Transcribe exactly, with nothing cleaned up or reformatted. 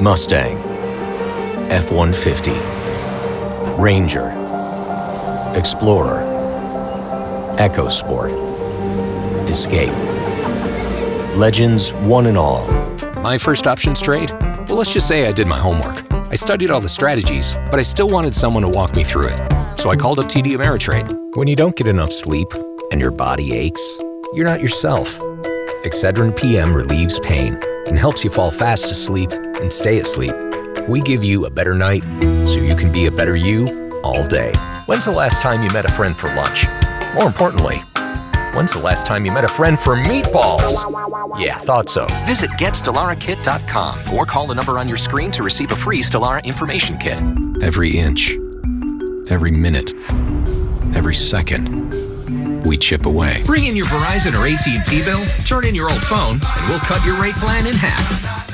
Mustang, F one fifty, Ranger, Explorer, EcoSport, Escape. Legends, one and all. My first options trade? Well, let's just say I did my homework. I studied all the strategies, but I still wanted someone to walk me through it. So I called up T D Ameritrade. When you don't get enough sleep and your body aches, you're not yourself. Excedrin P M relieves pain and helps you fall fast asleep and stay asleep. We give you a better night so you can be a better you all day. When's the last time you met a friend for lunch? More importantly, when's the last time you met a friend for meatballs? Yeah, thought so. Visit get stellara kit dot com or call the number on your screen to receive a free Stellara information kit. Every inch, every minute, every second, we chip away. Bring in your Verizon or A T and T bill, turn in your old phone, and we'll cut your rate plan in half.